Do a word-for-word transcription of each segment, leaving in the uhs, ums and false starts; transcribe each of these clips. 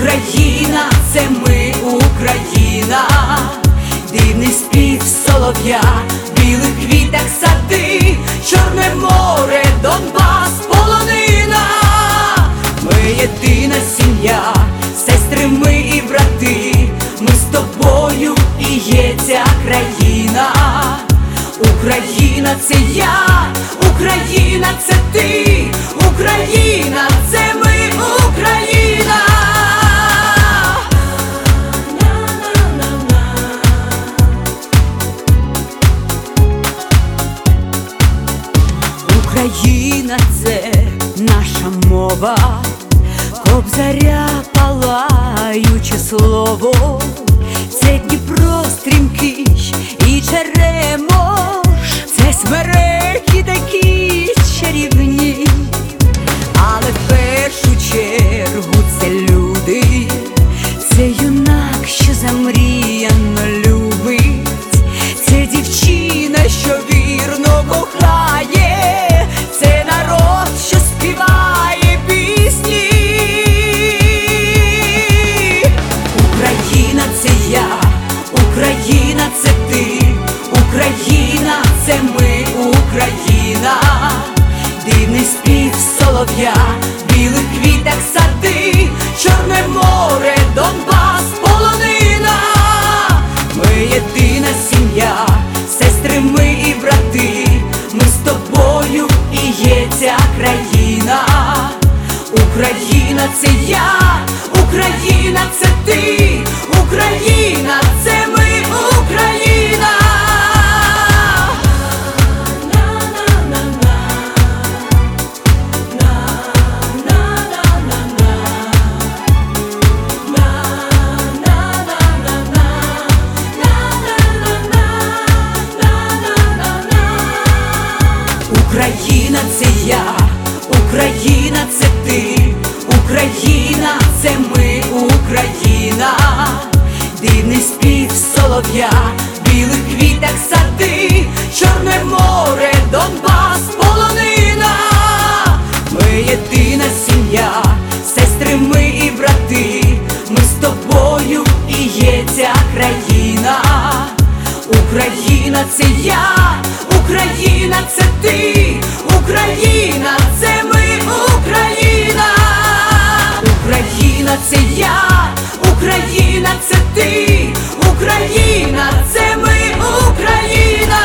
Україна, це ми, Україна, дивний спів солов'я, в білих квітах сади, Чорне море, Донбас, полонина. Ми єдина сім'я, сестри ми і брати, ми з тобою і є ця країна. Україна – це я, Україна – це ти, Україна – це ми, Україна. Україна – це наша мова, Кобзаря палаюче слово, це Дніпро стрімкий і Черемош, це смереки такі чарівні, але в першу чергу це люди, це юнак, що замріяно любить, це дівчина, що вірно кохає, це народ, що співає пісні. Україна – це я, Україна – це ти, Україна – це ми, Україна, дивний спів солов'я, в білих квітах сади, Чорне море, Донбас, полонина. Ми єдина сім'я, сестри ми і брати, ми з тобою і є ця країна. Україна – це я, Україна – це ти, Україна – це ми, Україна. Україна – це я, Україна – це ти, Україна – це ми, Україна, дивний спів солов'я, в білих квітах сади, Чорне море, Донбас, полонина. Ми єдина сім'я, сестри ми і брати, ми з тобою і є ця країна. Україна – це я, Україна – це ти, Україна – це ми, Україна. Україна – це я, Україна – це ти, Україна – це ми, Україна.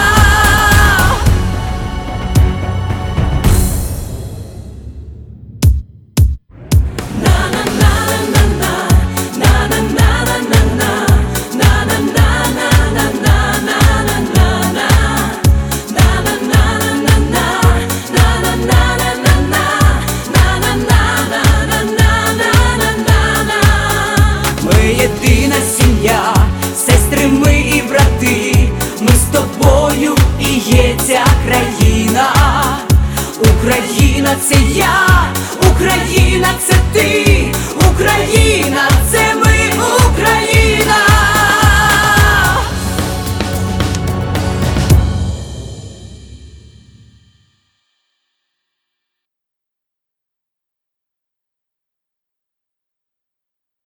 Єдина сім'я, сестри ми і брати, ми з тобою і є ця країна. Україна – це я, Україна – це ти, Україна